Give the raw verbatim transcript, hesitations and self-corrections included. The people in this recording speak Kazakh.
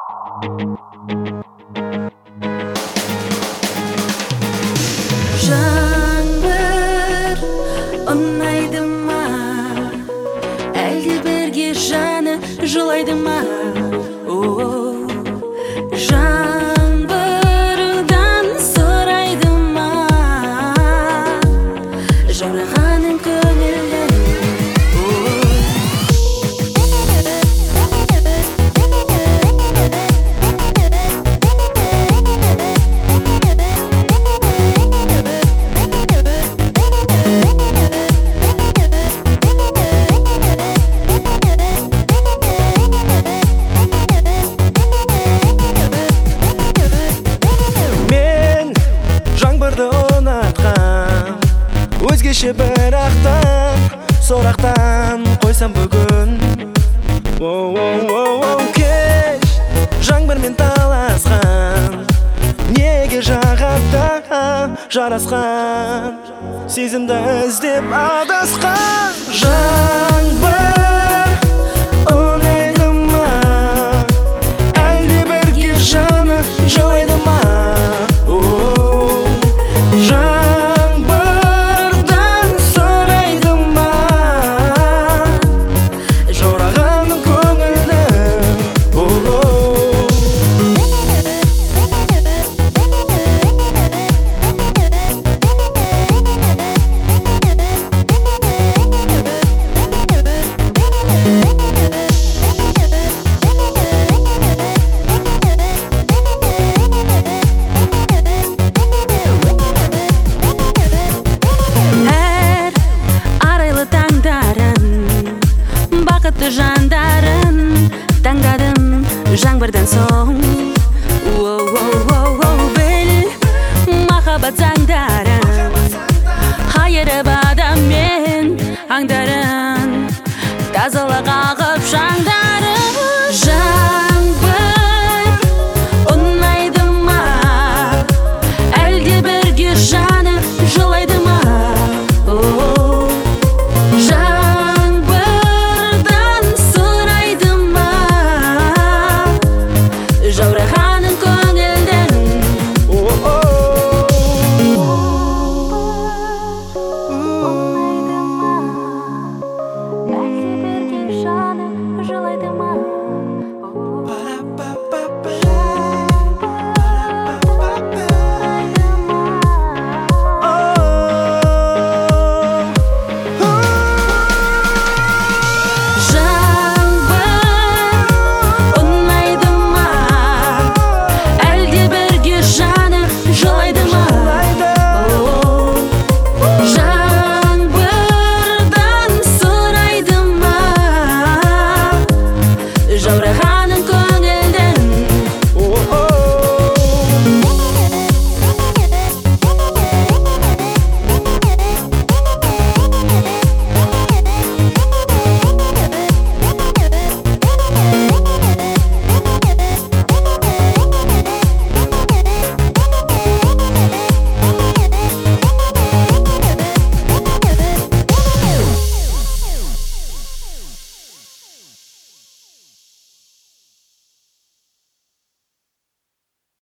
Жаңбыр ұнайды ма, әлде бірге жаны жылайды ма? Жаңбырдан сұрайды ма, жаурағаның көңілін? Өзгеше бір ақтан, сорақтан қойсам бүгін. Кеш жаңбырмен таласқан, неге жағатта жарасқан, сезімді іздеп адасқан. Жаңбыр ұнайды ма, әлде бірге жаны жылайды ма? Жандарын таңдадым жаңбырдан соң. Біл махаббат заңдарын қайырып адам мен аңдарын, тазалық ағып шаңдарын. Жаңбыр ұнайды ма, әлде бірге жаны жылайды ма? Жаурағаның көңілдің. Ұнайды ма, әлде бірге жаны жылайды ма?